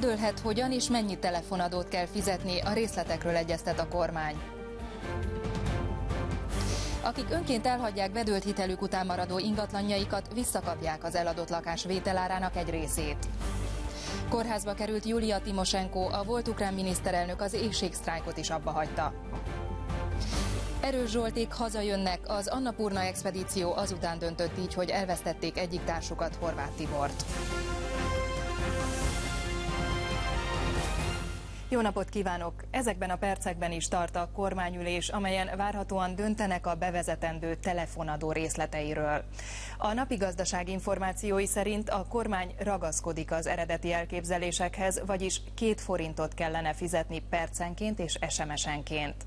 Eldőlhet, hogyan és mennyi telefonadót kell fizetni, a részletekről egyeztet a kormány. Akik önként elhagyják bedőlt hitelük után maradó ingatlanjaikat, visszakapják az eladott lakás vételárának egy részét. Kórházba került Julia Timosenko, a volt ukrán miniszterelnök az éhségsztrájkot is abbahagyta. Erős Zsolték hazajönnek, az Annapurna expedíció azután döntött így, hogy elvesztették egyik társukat, Horváth Tibort. Jó napot kívánok! Ezekben a percekben is tart a kormányülés, amelyen várhatóan döntenek a bevezetendő telefonadó részleteiről. A napi gazdaság információi szerint a kormány ragaszkodik az eredeti elképzelésekhez, vagyis 2 forintot kellene fizetni percenként és SMS-enként.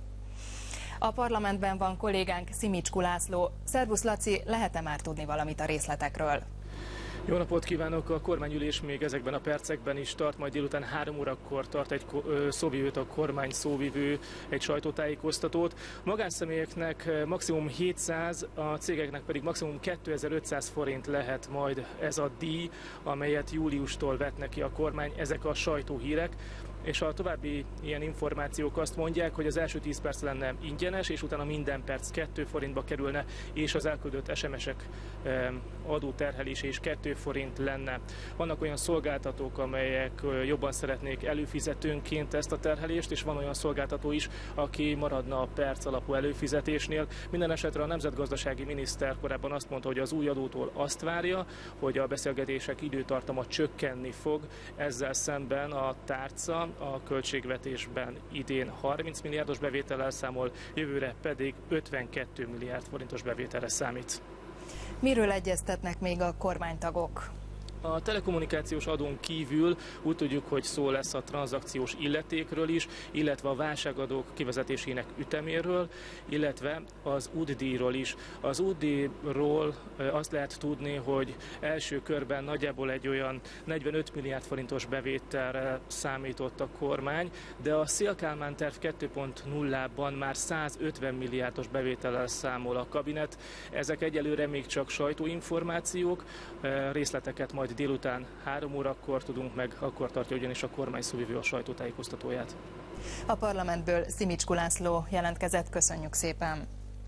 A parlamentben van kollégánk, Szimicskú László. Szervusz Laci, lehet-e már tudni valamit a részletekről? Jó napot kívánok! A kormányülés még ezekben a percekben is tart, majd délután 3 órakor tart egy szóvivőt a kormány szóvivő, egy sajtótájékoztatót. Magánszemélyeknek maximum 700, a cégeknek pedig maximum 2500 forint lehet majd ez a díj, amelyet júliustól vet neki a kormány, ezek a sajtóhírek. És a további ilyen információk azt mondják, hogy az első 10 perc lenne ingyenes, és utána minden perc 2 forintba kerülne, és az elküldött SMS-ek adóterhelése is 2 forint lenne. Vannak olyan szolgáltatók, amelyek jobban szeretnék előfizetőnként ezt a terhelést, és van olyan szolgáltató is, aki maradna a perc alapú előfizetésnél. Minden esetre a nemzetgazdasági miniszter korábban azt mondta, hogy az új adótól azt várja, hogy a beszélgetések időtartama csökkenni fog, ezzel szemben a tárca a költségvetésben idén 30 milliárdos bevétellel számol, jövőre pedig 52 milliárd forintos bevételre számít. Miről egyeztetnek még a kormánytagok? A telekommunikációs adón kívül úgy tudjuk, hogy szó lesz a tranzakciós illetékről is, illetve a válságadók kivezetésének üteméről, illetve az útdíjról is. Az útdíjról azt lehet tudni, hogy első körben nagyjából egy olyan 45 milliárd forintos bevételre számított a kormány, de a Széll-Kálmán terv 2.0-ban már 150 milliárdos bevétellel számol a kabinet. Ezek egyelőre még csak sajtóinformációk, részleteket majd délután 3 órakor tudunk meg, akkor tartja ugyanis a kormány szóvivő a sajtótájékoztatóját. A parlamentből Szimicskú László jelentkezett, köszönjük szépen.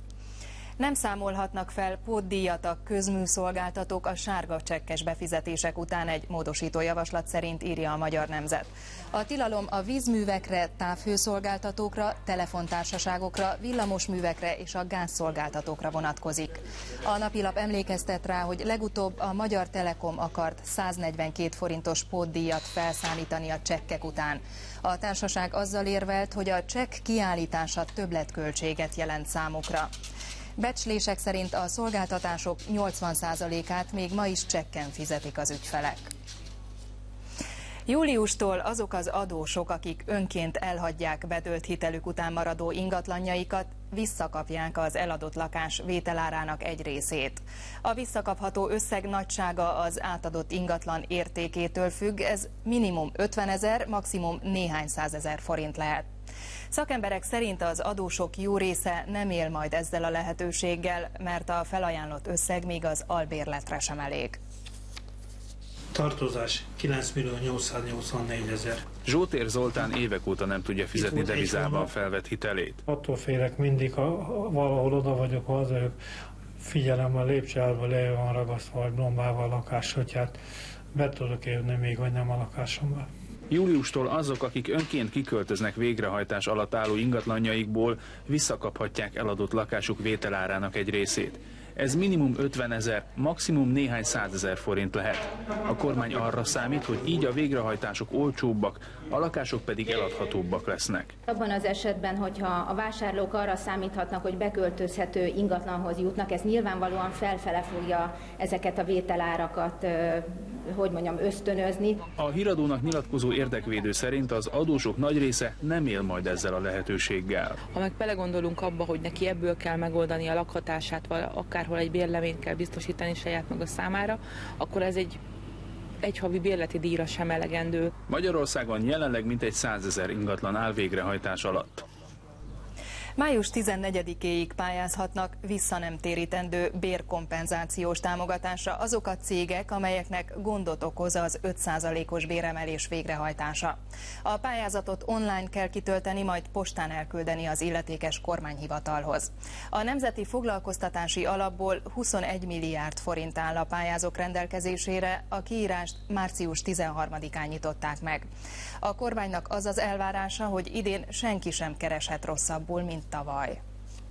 Nem számolhatnak fel pótdíjat a közműszolgáltatók a sárga csekkes befizetések után, egy módosító javaslat szerint, írja a Magyar Nemzet. A tilalom a vízművekre, távhőszolgáltatókra, telefontársaságokra, villamosművekre és a gázszolgáltatókra vonatkozik. A napilap emlékeztet rá, hogy legutóbb a Magyar Telekom akart 142 forintos pótdíjat felszámítani a csekkek után. A társaság azzal érvelt, hogy a csekk kiállítása többletköltséget jelent számukra. Becslések szerint a szolgáltatások 80%-át még ma is csekken fizetik az ügyfelek. Júliustól azok az adósok, akik önként elhagyják bedőlt hitelük után maradó ingatlanjaikat, visszakapják az eladott lakás vételárának egy részét. A visszakapható összeg nagysága az átadott ingatlan értékétől függ, ez minimum 50 000, maximum néhány 100 000 forint lehet. Szakemberek szerint az adósok jó része nem él majd ezzel a lehetőséggel, mert a felajánlott összeg még az albérletre sem elég. Tartozás 9.884.000. Zsótér Zoltán évek óta nem tudja fizetni devizában felvett hitelét. Attól félek mindig, ha valahol oda vagyok, hazajuk, figyelem a lépcsőházba le van ragasztva, vagy blombával a lakás, hogy hát be tudok élni még, vagy nem a lakásomban. Júliustól azok, akik önként kiköltöznek végrehajtás alatt álló ingatlanjaikból, visszakaphatják eladott lakásuk vételárának egy részét. Ez minimum 50 000, maximum néhány 100 000 forint lehet. A kormány arra számít, hogy így a végrehajtások olcsóbbak, a lakások pedig eladhatóbbak lesznek. Abban az esetben, hogyha a vásárlók arra számíthatnak, hogy beköltözhető ingatlanhoz jutnak, ez nyilvánvalóan felfele fogja ezeket a vételárakat, ösztönözni. A híradónak nyilatkozó érdekvédő szerint az adósok nagy része nem él majd ezzel a lehetőséggel. Ha meg belegondolunk abba, hogy neki ebből kell megoldani a lakhatását, vagy akárhol egy bérleményt kell biztosítani saját maga számára, akkor ez egy havi bérleti díjra sem elegendő. Magyarországon jelenleg mintegy 100 000 ingatlan áll végrehajtás alatt. Május 14-éig pályázhatnak vissza nem térítendő bérkompenzációs támogatásra azok a cégek, amelyeknek gondot okoz az 5%-os béremelés végrehajtása. A pályázatot online kell kitölteni, majd postán elküldeni az illetékes kormányhivatalhoz. A Nemzeti Foglalkoztatási Alapból 21 milliárd forint áll a pályázók rendelkezésére, a kiírást március 13-án nyitották meg. A kormánynak az az elvárása, hogy idén senki sem kereshet rosszabbul, mint tavaly.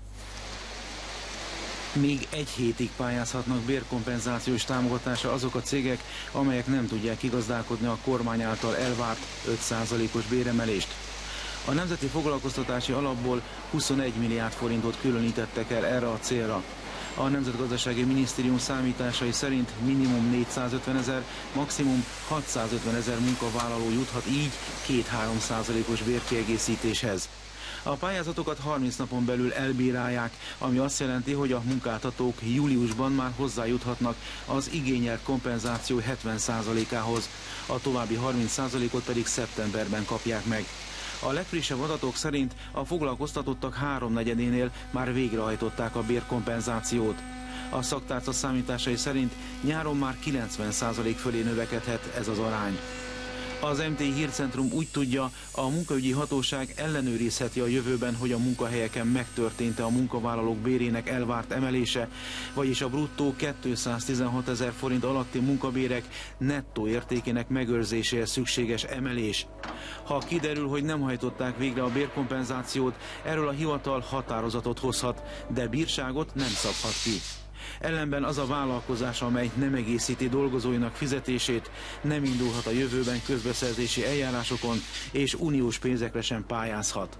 Még egy hétig pályázhatnak bérkompenzációs támogatásra azok a cégek, amelyek nem tudják kigazdálkodni a kormány által elvárt 5%-os béremelést. A Nemzeti Foglalkoztatási Alapból 21 milliárd forintot különítettek el erre a célra. A Nemzetgazdasági Minisztérium számításai szerint minimum 450 000, maximum 650 000 munkavállaló juthat így 2-3%-os bérkiegészítéshez. A pályázatokat 30 napon belül elbírálják, ami azt jelenti, hogy a munkáltatók júliusban már hozzájuthatnak az igényelt kompenzáció 70%-ához, a további 30%-ot pedig szeptemberben kapják meg. A legfrissebb adatok szerint a foglalkoztatottak 3/4-énél már végrehajtották a bérkompenzációt. A szaktárca számításai szerint nyáron már 90% fölé növekedhet ez az arány. Az MTI Hírcentrum úgy tudja, a munkaügyi hatóság ellenőrizheti a jövőben, hogy a munkahelyeken megtörtént-e a munkavállalók bérének elvárt emelése, vagyis a bruttó 216 000 forint alatti munkabérek nettó értékének megőrzéséhez szükséges emelés. Ha kiderül, hogy nem hajtották végre a bérkompenzációt, erről a hivatal határozatot hozhat, de bírságot nem szabhat ki. Ellenben az a vállalkozás, amely nem egészíti dolgozóinak fizetését, nem indulhat a jövőben közbeszerzési eljárásokon, és uniós pénzekre sem pályázhat.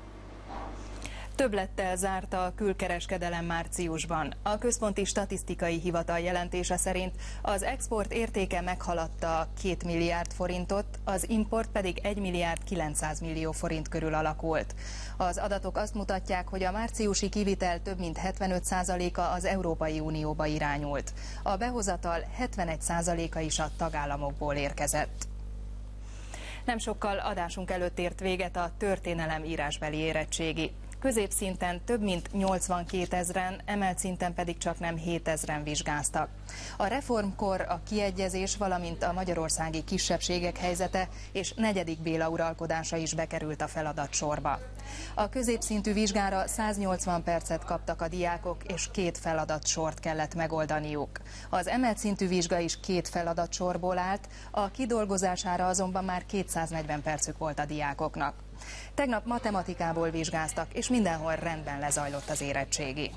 Többlettel zárt a külkereskedelem márciusban. A Központi Statisztikai Hivatal jelentése szerint az export értéke meghaladta 2 milliárd forintot, az import pedig 1 milliárd 900 millió forint körül alakult. Az adatok azt mutatják, hogy a márciusi kivitel több mint 75%-a az Európai Unióba irányult. A behozatal 71%-a is a tagállamokból érkezett. Nem sokkal adásunk előtt ért véget a történelem írásbeli érettségi. Középszinten több mint 82 000-en, emelt szinten pedig csaknem 7 000-en vizsgáztak. A reformkor, a kiegyezés, valamint a magyarországi kisebbségek helyzete és 4. Béla uralkodása is bekerült a feladatsorba. A középszintű vizsgára 180 percet kaptak a diákok, és 2 feladatsort kellett megoldaniuk. Az emelt szintű vizsga is 2 feladatsorból állt, a kidolgozására azonban már 240 percük volt a diákoknak. Tegnap matematikából vizsgáztak, és mindenhol rendben lezajlott az érettségi.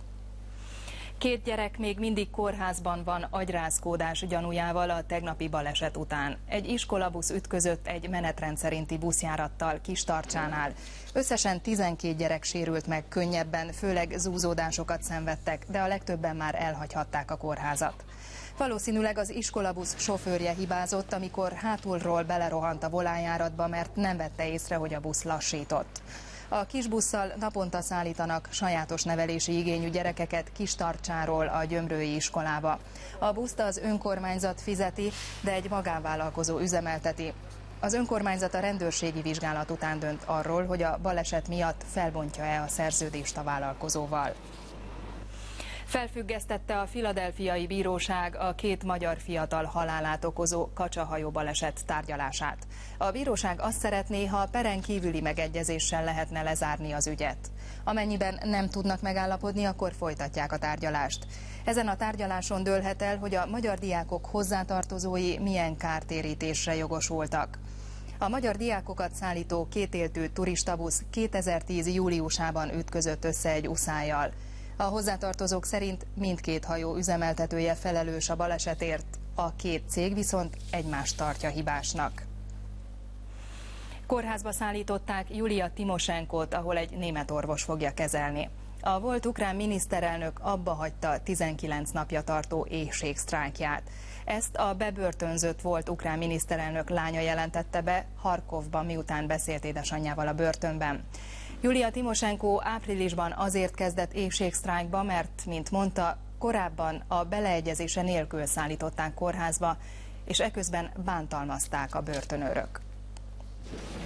2 gyerek még mindig kórházban van agyrázkódás gyanújával a tegnapi baleset után. Egy iskolabusz ütközött egy menetrend szerinti buszjárattal Kistarcsánál. Összesen 12 gyerek sérült meg könnyebben, főleg zúzódásokat szenvedtek, de a legtöbben már elhagyhatták a kórházat. Valószínűleg az iskolabusz sofőrje hibázott, amikor hátulról belerohant a volánjáratba, mert nem vette észre, hogy a busz lassított. A kisbusszal naponta szállítanak sajátos nevelési igényű gyerekeket Kistarcsáról a gyömrői iskolába. A buszt az önkormányzat fizeti, de egy magánvállalkozó üzemelteti. Az önkormányzat a rendőrségi vizsgálat után dönt arról, hogy a baleset miatt felbontja-e a szerződést a vállalkozóval. Felfüggesztette a Philadelphiai Bíróság a 2 magyar fiatal halálát okozó kacsahajó baleset tárgyalását. A bíróság azt szeretné, ha peren kívüli megegyezéssel lehetne lezárni az ügyet. Amennyiben nem tudnak megállapodni, akkor folytatják a tárgyalást. Ezen a tárgyaláson dőlhet el, hogy a magyar diákok hozzátartozói milyen kártérítésre jogosultak. A magyar diákokat szállító kétéltű turistabusz 2010. júliusában ütközött össze egy uszályjal. A hozzátartozók szerint mindkét hajó üzemeltetője felelős a balesetért, a 2 cég viszont egymást tartja hibásnak. Kórházba szállították Julia Timosenkót, ahol egy német orvos fogja kezelni. A volt ukrán miniszterelnök abbahagyta 19 napja tartó éhségsztrájkját. Ezt a bebörtönzött volt ukrán miniszterelnök lánya jelentette be Harkovban, miután beszélt édesanyjával a börtönben. Julia Timosenko áprilisban azért kezdett éhségsztrájkba, mert, mint mondta, korábban a beleegyezése nélkül szállították kórházba, és eközben bántalmazták a börtönőrök.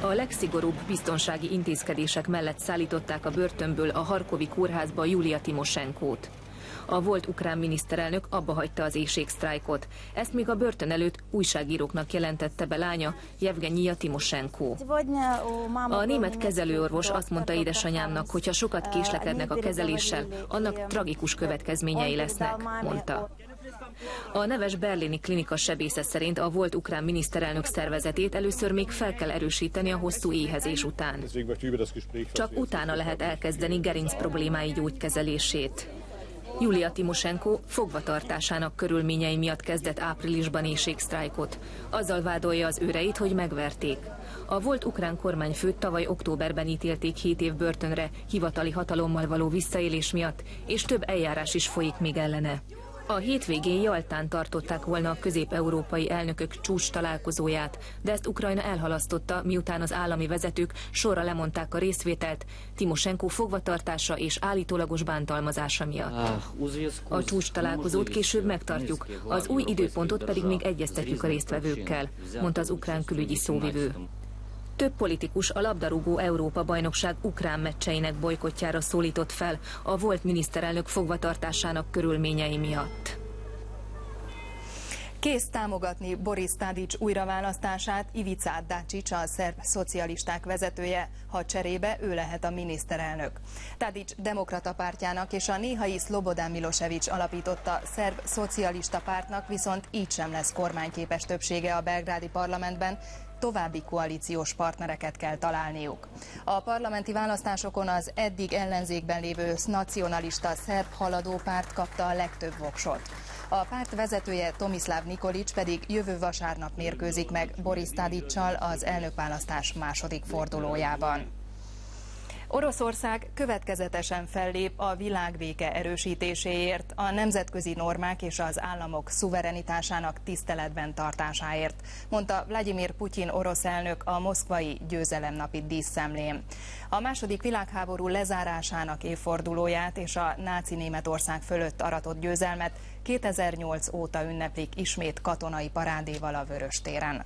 A legszigorúbb biztonsági intézkedések mellett szállították a börtönből a harkovi kórházba Julia Timosenkót. A volt ukrán miniszterelnök abbahagyta az éhségsztrájkot. Ezt még a börtön előtt újságíróknak jelentette be lánya, Jevgenyija Timosenkó. A német kezelőorvos azt mondta édesanyámnak, hogy ha sokat késlekednek a kezeléssel, annak tragikus következményei lesznek, mondta. A neves berlini klinika sebésze szerint a volt ukrán miniszterelnök szervezetét először még fel kell erősíteni a hosszú éhezés után. Csak utána lehet elkezdeni gerinc problémái gyógykezelését. Julia Timosenko fogvatartásának körülményei miatt kezdett áprilisban éhségsztrájkot. Azzal vádolja az őreit, hogy megverték. A volt ukrán kormányfőt tavaly októberben ítélték 7 év börtönre hivatali hatalommal való visszaélés miatt, és több eljárás is folyik még ellene. A hétvégén Jaltán tartották volna a közép-európai elnökök csúcs találkozóját, de ezt Ukrajna elhalasztotta, miután az állami vezetők sorra lemondták a részvételt Timosenko fogvatartása és állítólagos bántalmazása miatt. A csúcs találkozót később megtartjuk, az új időpontot pedig még egyeztetjük a résztvevőkkel, mondta az ukrán külügyi szóvivő. Több politikus a labdarúgó Európa-bajnokság ukrán meccseinek bojkottjára szólított fel a volt miniszterelnök fogvatartásának körülményei miatt. Kész támogatni Boris Tadić újraválasztását Ivica Dačić, a szerb szocialisták vezetője, ha cserébe ő lehet a miniszterelnök. Tadić demokrata pártjának és a néhai Slobodan Milošević alapította szerb szocialista pártnak viszont így sem lesz kormányképes többsége a belgrádi parlamentben, további koalíciós partnereket kell találniuk. A parlamenti választásokon az eddig ellenzékben lévő nacionalista szerb haladó párt kapta a legtöbb voksot. A párt vezetője Tomislav Nikolić pedig jövő vasárnap mérkőzik meg Boris Tadićsal az elnökválasztás második fordulójában. Oroszország következetesen fellép a világbéke erősítéséért, a nemzetközi normák és az államok szuverenitásának tiszteletben tartásáért, mondta Vladimir Putyin orosz elnök a moszkvai győzelemnapi díszszemlén. A második világháború lezárásának évfordulóját és a náci Németország fölött aratott győzelmet 2008 óta ünneplik ismét katonai parádéval a Vöröstéren.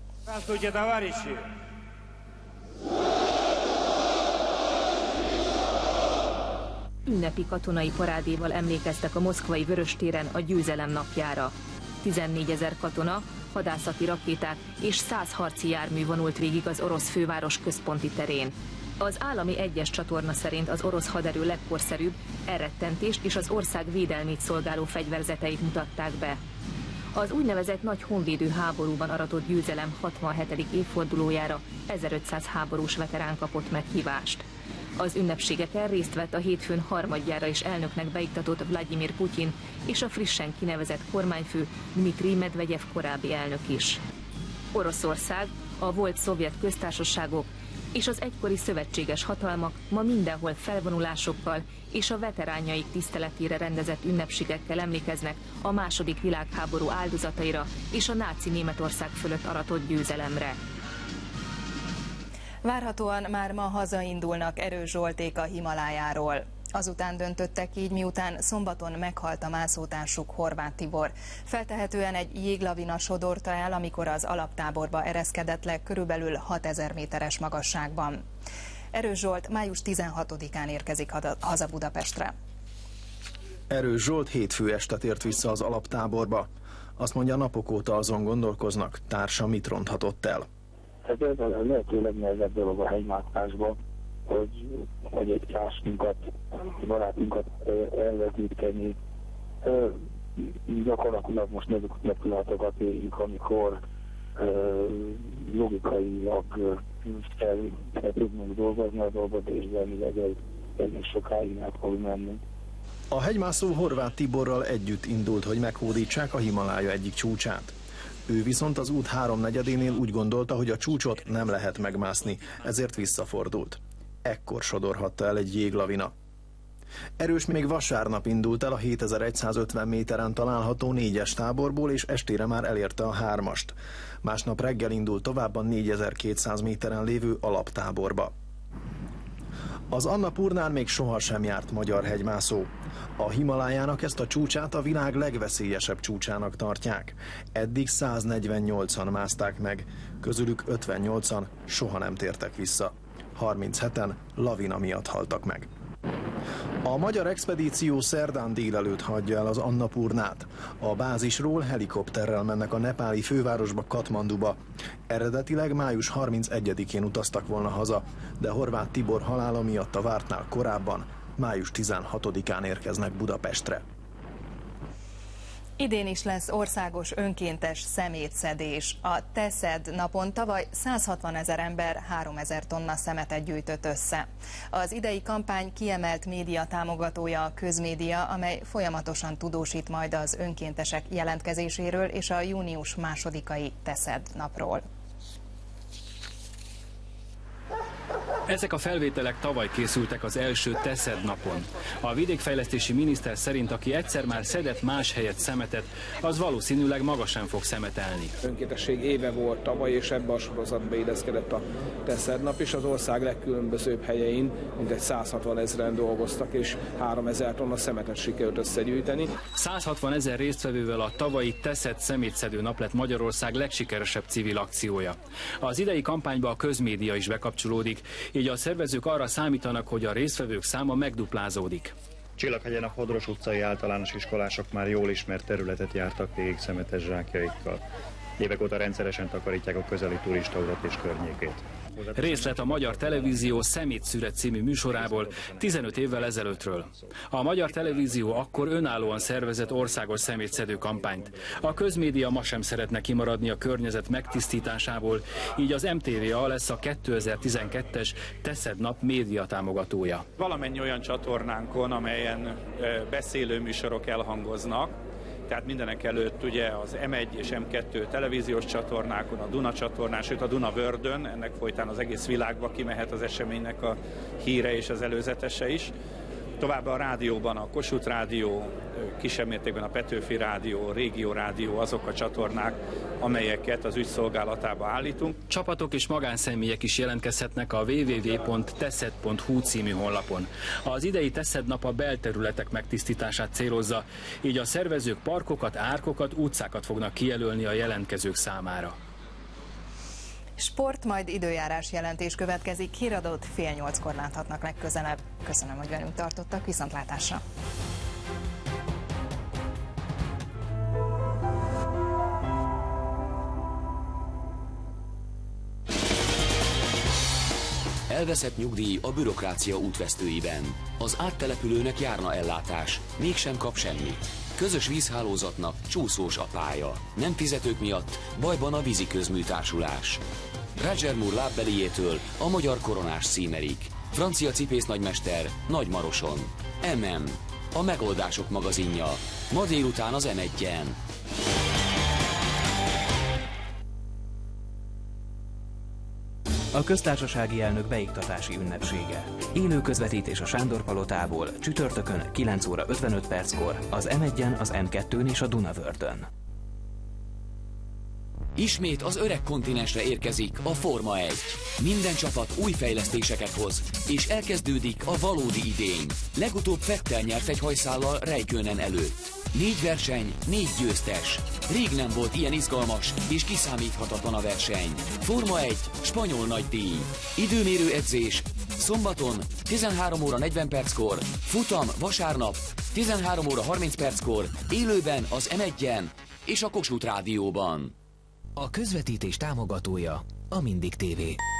Ünnepi katonai parádéval emlékeztek a moszkvai Vöröstéren a győzelem napjára. 14 000 katona, hadászati rakéták és 100 harci jármű vonult végig az orosz főváros központi terén. Az állami egyes csatorna szerint az orosz haderő legkorszerűbb elrettentést és az ország védelmét szolgáló fegyverzeteit mutatták be. Az úgynevezett nagy honvédő háborúban aratott győzelem 67. évfordulójára 1500 háborús veterán kapott meghívást. Az ünnepségeken részt vett a hétfőn harmadjára is elnöknek beiktatott Vladimir Putyin és a frissen kinevezett kormányfő Dmitrij Medvegyev korábbi elnök is. Oroszország, a volt szovjet köztársaságok és az egykori szövetséges hatalmak ma mindenhol felvonulásokkal és a veteránjaik tiszteletére rendezett ünnepségekkel emlékeznek a második világháború áldozataira és a náci Németország fölött aratott győzelemre. Várhatóan már ma hazaindulnak Erős Zsolték a Himalájáról. Azután döntöttek így, miután szombaton meghalt a mászótársuk, Horváth Tibor. Feltehetően egy jéglavina sodorta el, amikor az alaptáborba ereszkedett le körülbelül 6000 méteres magasságban. Erős Zsolt május 16-án érkezik haza Budapestre. Erős Zsolt hétfő este tért vissza az alaptáborba. Azt mondja, napok óta azon gondolkoznak, társa mit ronthatott el. Ez a lehető legnehezebb dolog a hegymászásban, hogy egy társunkat, barátunkat elveszíteni. Gyakorlatilag most ezeket a pillanatokat éljük, amikor logikailag el tudnunk dolgozni a dolgot, és belőleg ez sokáig el fog menni. A hegymászó Horváth Tiborral együtt indult, hogy meghódítsák a Himalája egyik csúcsát. Ő viszont az út 3/4-énél úgy gondolta, hogy a csúcsot nem lehet megmászni, ezért visszafordult. Ekkor sodorhatta el egy jéglavina. Erős még vasárnap indult el a 7150 méteren található 4-es táborból, és estére már elérte a 3-ast. Másnap reggel indult tovább a 4200 méteren lévő alaptáborba. Az Annapurnán még sohasem járt magyar hegymászó. A Himalájának ezt a csúcsát a világ legveszélyesebb csúcsának tartják. Eddig 148-an mászták meg, közülük 58-an soha nem tértek vissza. 37-en lavina miatt haltak meg. A magyar expedíció szerdán délelőtt hagyja el az Annapurnát. A bázisról helikopterrel mennek a nepáli fővárosba, Katmanduba. Eredetileg május 31-én utaztak volna haza, de Horváth Tibor halála miatt a vártnál korábban, május 16-án érkeznek Budapestre. Idén is lesz országos önkéntes szemétszedés. A Te Szedd napon tavaly 160 000 ember 3000 tonna szemetet gyűjtött össze. Az idei kampány kiemelt média támogatója a Közmédia, amely folyamatosan tudósít majd az önkéntesek jelentkezéséről és a június 2-ai Te Szedd napról. Ezek a felvételek tavaly készültek az első Te Szedd napon. A vidékfejlesztési miniszter szerint, aki egyszer már szedett más helyett szemetet, az valószínűleg maga sem fog szemetelni. Önkéntesség éve volt tavaly, és ebbe a sorozatba illeszkedett a Te Szedd nap, és az ország legkülönbözőbb helyein mintegy 160 000-en dolgoztak, és 3000 tonna szemetet sikerült összegyűjteni. 160 000 résztvevővel a tavalyi Te Szedd szemétszedő nap lett Magyarország legsikeresebb civil akciója. Az idei kampányba a Közmédia is bekapcsolódik, így a szervezők arra számítanak, hogy a résztvevők száma megduplázódik. Csillaghegyen a Hodros utcai általános iskolások már jól ismert területet jártak végig szemetes zsákjaikkal. Évek óta rendszeresen takarítják a közeli turistautat és környékét. Részlet a Magyar Televízió Szemétszüret című műsorából 15 évvel ezelőttről. A Magyar Televízió akkor önállóan szervezett országos szemétszedő kampányt. A Közmédia ma sem szeretne kimaradni a környezet megtisztításából, így az MTVA lesz a 2012-es Te Szedd nap média támogatója. Valamennyi olyan csatornánkon, amelyen beszélő műsorok elhangoznak, tehát mindenek előtt ugye az M1 és M2 televíziós csatornákon, a Duna csatornán, sőt a Duna Vördön, ennek folytán az egész világba kimehet az eseménynek a híre és az előzetese is. Továbbá a rádióban a Kossuth Rádió, kisebb mértékben a Petőfi Rádió, Régió Rádió, azok a csatornák, amelyeket az ügy szolgálatába állítunk. Csapatok és magánszemélyek is jelentkezhetnek a www.teszed.hu című honlapon. Az idei Te Szedd nap a belterületek megtisztítását célozza, így a szervezők parkokat, árkokat, utcákat fognak kijelölni a jelentkezők számára. Sport, majd időjárás jelentés következik. Híradót 7:30-kor láthatnak legközelebb. Köszönöm, hogy velünk tartottak. Viszontlátásra! Elveszett nyugdíj a bürokrácia útvesztőiben. Az áttelepülőnek járna ellátás, mégsem kap semmit. Közös vízhálózatnak csúszós a pálya. Nem fizetők miatt bajban a víziközműtársulás. Roger Moore lábbeliétől a magyar koronás címerig. Francia cipész nagymester Nagymaroson. A megoldások magazinja. Ma délután az M1-en. A köztársasági elnök beiktatási ünnepsége. Élő közvetítés a Sándor Palotából csütörtökön 9:55 az M1-en, az M2-n és a Dunavördön. Ismét az öreg kontinensre érkezik a Forma 1. Minden csapat új fejlesztéseket hoz, és elkezdődik a valódi idény. Legutóbb Vettel nyert egy hajszállal Räikkönen előtt. 4 verseny, 4 győztes. Rég nem volt ilyen izgalmas és kiszámíthatatlan a verseny. Forma 1, spanyol nagydíj. Időmérő edzés szombaton 13:40 futam vasárnap 13:30 élőben az M1-en és a Kossuth Rádióban. A közvetítés támogatója a Mindig TV.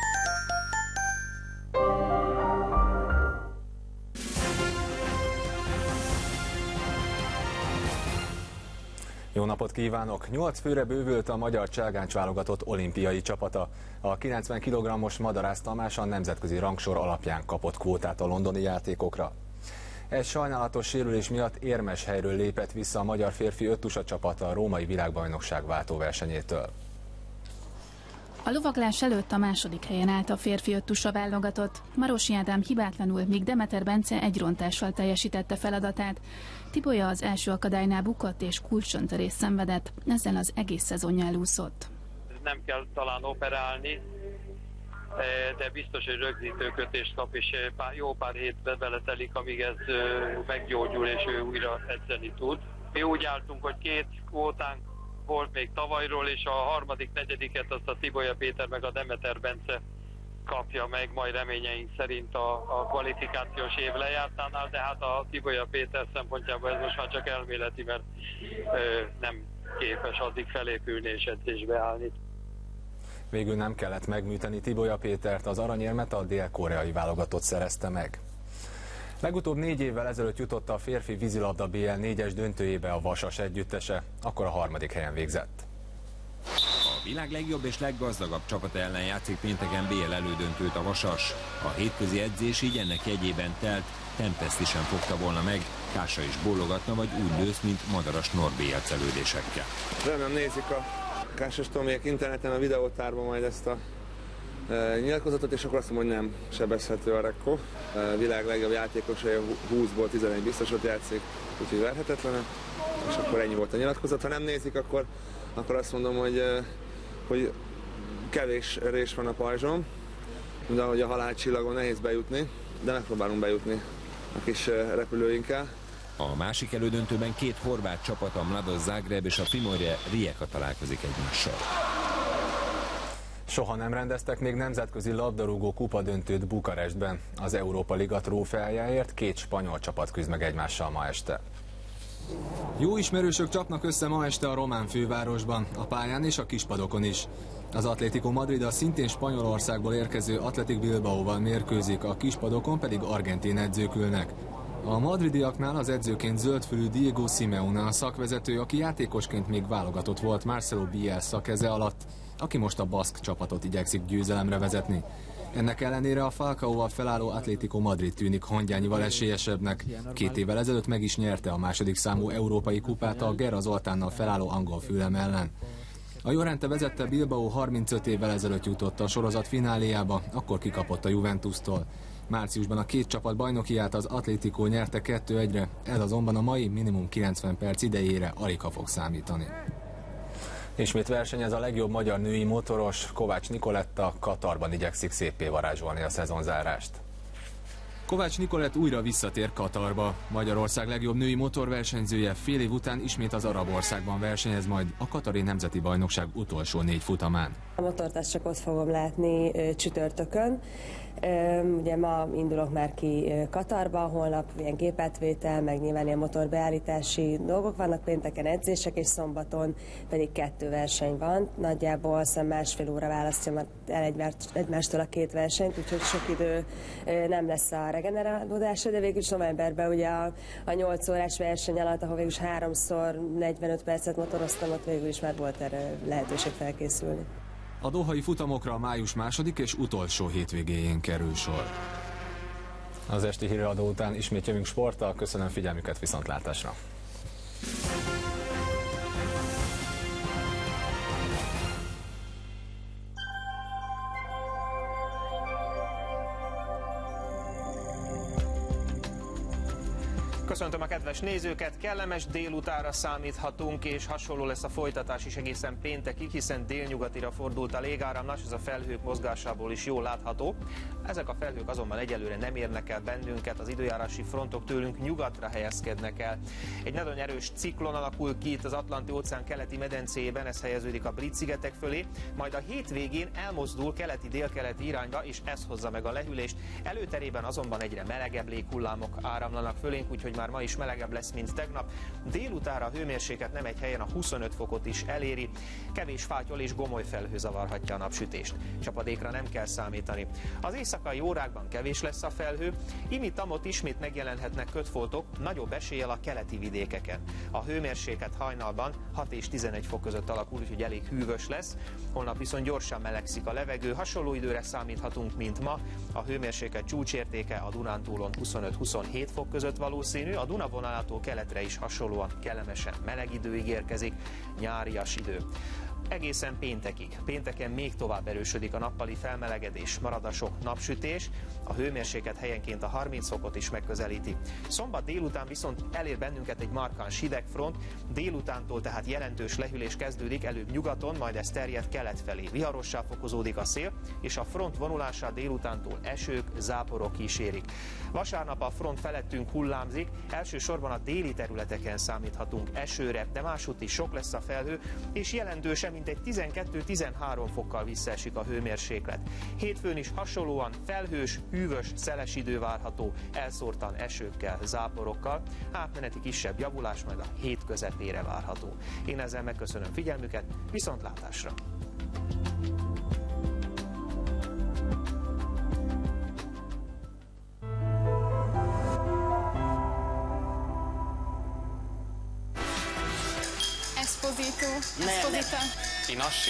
Jó napot kívánok! 8 főre bővült a magyar cselgáncs válogatott olimpiai csapata. A 90 kg-os Madarász Tamás a nemzetközi rangsor alapján kapott kvótát a londoni játékokra. Egy sajnálatos sérülés miatt érmes helyről lépett vissza a magyar férfi öttusa csapata a római világbajnokság váltóversenyétől. A lovaglás előtt a második helyen állt a férfi öttusa válogatott. Marosi Ádám hibátlanul, míg Demeter Bence egy rontással teljesítette feladatát. Tibolya az első akadálynál bukott és kulcsontörést szenvedett, ezzel az egész szezonja elúszott. Nem kell talán operálni, de biztos, hogy rögzítőkötést kap, és jó pár hétben beletelik, amíg ez meggyógyul, és ő újra edzeni tud. Mi úgy álltunk, hogy 2 kvótánk volt még tavalyról, és a harmadik, negyediket azt a Tibolya Péter meg a Demeter Bence kapja meg, majd reményeink szerint a kvalifikációs év lejártánál, de hát a Tibolya Péter szempontjából ez most már csak elméleti, mert nem képes addig felépülni és edzésbe állni. Végül nem kellett megműteni Tibolya Pétert, az aranyérmet a dél-koreai válogatott szerezte meg. Legutóbb 4 évvel ezelőtt jutott a férfi vízilabda BL 4-es döntőjébe a Vasas együttese, akkor a 3. helyen végzett. A világ legjobb és leggazdagabb csapata ellen játszik pénteken BL elődöntőt a Vasas. A hétközi edzés így ennek jegyében telt, Tempeszti sem fogta volna meg, Kása is bólogatna, vagy úgy lősz, mint Madaras Norbi celődésekkel. Remélem nézik a Kásas Tomiék interneten, a videótárban majd ezt a nyilatkozatot, és akkor azt mondom, hogy nem sebezhető a Rekko. Világ legjobb játékosai 20-ból 11 biztosot játszik, úgyhogy verhetetlenek, és akkor ennyi volt a nyilatkozat. Ha nem nézik, akkor azt mondom, hogy kevés rés van a pajzsom, de ahogy a halálcsillagon nehéz bejutni, de megpróbálunk bejutni a kis repülőinkkel. A másik elődöntőben 2 horvát csapat, a Mladost Zagreb és a Primorje Rijeka találkozik egymással. Soha nem rendeztek még nemzetközi labdarúgó kupadöntőt Bukarestben. Az Európa Liga trófeájáért 2 spanyol csapat küzd meg egymással ma este. Jó ismerősök csapnak össze ma este a román fővárosban, a pályán és a kispadokon is. Az Atlético Madrid a szintén Spanyolországból érkező Athletic Bilbaóval mérkőzik, a kispadokon pedig argentin edzők ülnek. A madridiaknál az edzőként zöldfülű Diego Simeone a szakvezető, aki játékosként még válogatott volt Marcelo Bielsa keze alatt, aki most a baszk csapatot igyekszik győzelemre vezetni. Ennek ellenére a Falcaóval felálló Atlético Madrid tűnik hangyányival esélyesebbnek. 2 évvel ezelőtt meg is nyerte a második számú európai kupát a Gera Zoltánnal felálló angol fülem ellen. A Llorente vezette Bilbao 35 évvel ezelőtt jutott a sorozat fináléjába, akkor kikapott a Juventustól. Márciusban a 2 csapat bajnokiát az Atlético nyerte 2-1-re, ez azonban a mai minimum 90 perc idejére aligha fog számítani. Ismét versenyez a legjobb magyar női motoros, Kovács Nikoletta Katarban igyekszik széppé varázsolni a szezonzárást. Kovács Nikolett újra visszatér Katarba. Magyarország legjobb női motorversenyzője fél év után ismét az arab országban versenyez majd a katari nemzeti bajnokság utolsó 4 futamán. A motort csak ott fogom látni csütörtökön. Ugye ma indulok már ki Katarba, holnap ilyen gépátvétel, meg nyilván ilyen motorbeállítási dolgok vannak, pénteken edzések, és szombaton pedig 2 verseny van. Nagyjából másfél óra választja el egymástól a 2 versenyt, úgyhogy sok idő nem lesz a regenerálódásra, de végül is novemberben ugye a 8 órás verseny alatt, ahol végül is 3x 45 percet motoroztam, ott végül is már volt erre lehetőség felkészülni. A dohai futamokra május 2. és utolsó hétvégéjén kerül sor. Az esti híradó után ismét jövünk sporttal, köszönöm figyelmüket, viszontlátásra! Köszöntöm a kedves nézőket, kellemes délutára számíthatunk, és hasonló lesz a folytatás is egészen péntekig, hiszen délnyugatira fordult a légáramlás, ez a felhők mozgásából is jól látható. Ezek a felhők azonban egyelőre nem érnek el bennünket, az időjárási frontok tőlünk nyugatra helyezkednek el. Egy nagyon erős ciklon alakul ki itt az Atlanti-óceán keleti medencéjében, ez helyeződik a Brit-szigetek fölé, majd a hétvégén elmozdul keleti-délkeleti irányba, és ez hozza meg a lehűlést. Előterében azonban egyre melegebb léghullámok áramlanak fölénk, úgyhogy már ma is melegebb lesz, mint tegnap. Délutára a hőmérséklet nem egy helyen a 25 fokot is eléri. Kevés fátyol és gomoly felhő zavarhatja a napsütést. Csapadékra nem kell számítani. Az éjszakai órákban kevés lesz a felhő, imit-amot ismét megjelenhetnek kötfoltok, nagyobb eséllyel a keleti vidékeken. A hőmérséklet hajnalban 6 és 11 fok között alakul, úgyhogy elég hűvös lesz. Holnap viszont gyorsan melegszik a levegő, hasonló időre számíthatunk, mint ma. A hőmérséklet csúcsértéke a Dunántúlon 25-27 fok között valószínű, a Duna vonalától keletre is hasonlóan kellemesen meleg idő ígérkezik, nyárias idő. egészen péntekig. Pénteken még tovább erősödik a nappali felmelegedés, marad a sok napsütés, a hőmérséklet helyenként a 30 fokot is megközelíti. Szombat délután viszont elér bennünket egy markáns hidegfront, délutántól tehát jelentős lehűlés kezdődik, előbb nyugaton, majd ez terjed kelet felé. Viharossá fokozódik a szél, és a front vonulását délutántól esők, záporok kísérik. Vasárnap a front felettünk hullámzik, elsősorban a déli területeken számíthatunk esőre, de másútt is sok lesz a felhő, és jelentősen mintegy 12-13 fokkal visszaesik a hőmérséklet. Hétfőn is hasonlóan felhős, hűvös, szeles idő várható, elszórtan esőkkel, záporokkal, átmeneti kisebb javulás majd a hét közepére várható. Én ezzel megköszönöm figyelmüket, viszontlátásra! Esposito. Pinassi?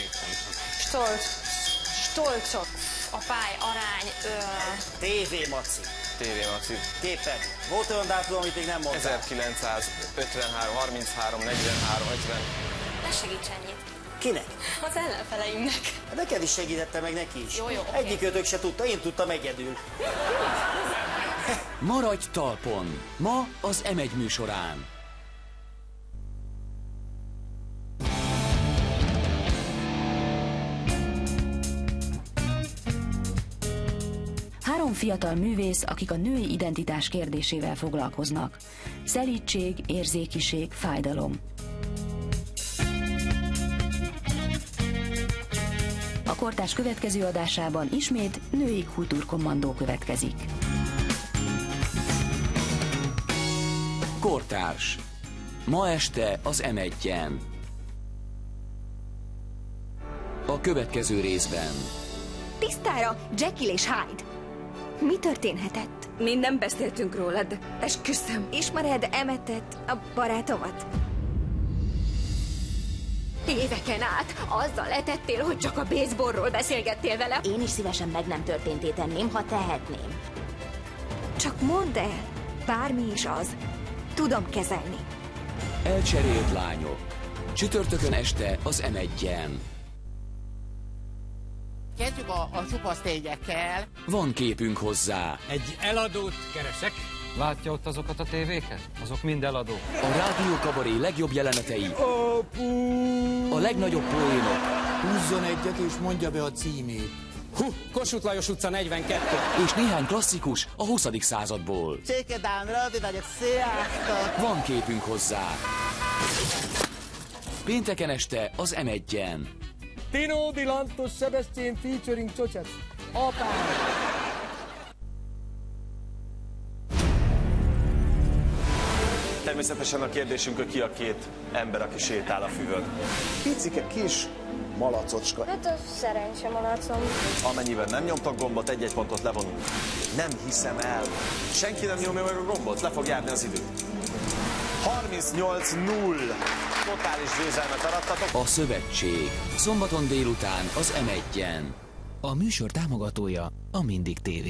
Stolcok. A pály, arány, TV Maci. Képed. Volt olyan dátum, amit még nem mondtál? 1953, 33, 43, 50. Ne segíts ennyit. Kinek? Az ellenfeleimnek. Neked is segítette, meg neki is. Jó, okay. Egyikőtök se tudta, én tudtam egyedül. Maradj talpon! Ma az M1 műsorán. Három fiatal művész, akik a női identitás kérdésével foglalkoznak. Szelídség, érzékiség, fájdalom. A kortárs következő adásában ismét női kultúrkommandó következik. Kortárs. Ma este az M1-en. A következő részben. Tisztára, Jekyll és Hyde. Mi történhetett? Mi nem beszéltünk rólad, esküszöm. Ismered Emmettet, a barátomat? Éveken át azzal etettél, hogy csak a baseballról beszélgettél vele. Én is szívesen meg nem történtét tenném, ha tehetném. Csak mondd el, bármi is az, tudom kezelni. Elcserélt lányok. Csütörtökön este az M1-en. Kezdjük a csupasztényekkel. Van képünk hozzá. Egy eladót keresek. Látja ott azokat a tévéket? Azok mind eladók. A Rádió Kabaré legjobb jelenetei. A legnagyobb poénok. Húzzon egyet és mondja be a címét. Kossuth Lajos utca 42. És néhány klasszikus a 20. századból. Csékedám, Radi vagyok, sziasztok! Van képünk hozzá. Pénteken este az M1-en. Tino Di Lantos Sebastian featuring Csocsec. Apám! Természetesen a kérdésünk, hogy ki a két ember, aki sétál a füvön. Picike kis malacocska. Hát a szerencse malacom. Amennyiben nem nyomtak gombot, egy-egy pontot levonunk. Nem hiszem el. Senki nem nyomja meg a gombot, le fog járni az idő. 38-0. Totális győzelmet arattatok. A Szövetség. Szombaton délután az M1-en. A műsor támogatója a Mindig TV.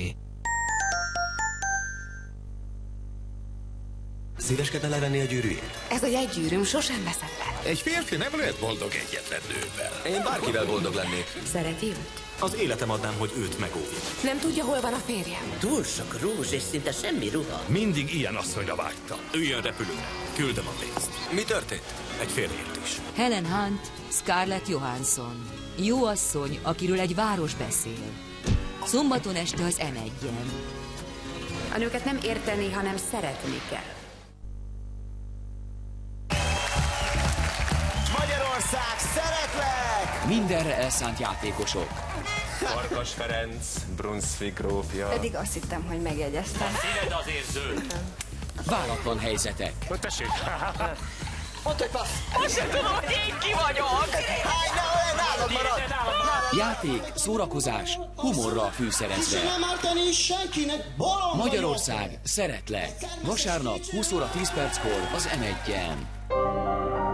Szíveskedne levenni a gyűrűjét? Ez a jegygyűrűm, sosem veszem le. Egy férfi nem lehet boldog egyetlen nővel. Én bárkivel boldog lennék. Szereti őt? Az életem adnám, hogy őt megóvja. Nem tudja, hol van a férjem? Túl sok rózs és szinte semmi ruha. Mindig ilyen asszonyra vágytam. Üljön repülőre. Küldöm a pénzt. Mi történt? Egy férjét is. Helen Hunt, Scarlett Johansson. Jó asszony, akiről egy város beszél. Szombaton este az M1-en. A nőket nem érteni, hanem szeretni kell. Magyarország, szeretlek! Mindenre elszánt játékosok. Farkas Ferenc, Brunswick grófja. Pedig azt hittem, hogy megjegyeztem. Színed azért zöld. Váratlan helyzetek. Tessék! Ott egy passz! Azt sem tudom, hogy én ki vagyok! Nálad marad! Játék, szórakozás, humorral fűszerezve. Magyarország, szeretlek. Vasárnap 20 óra 10 perckor az M1-en.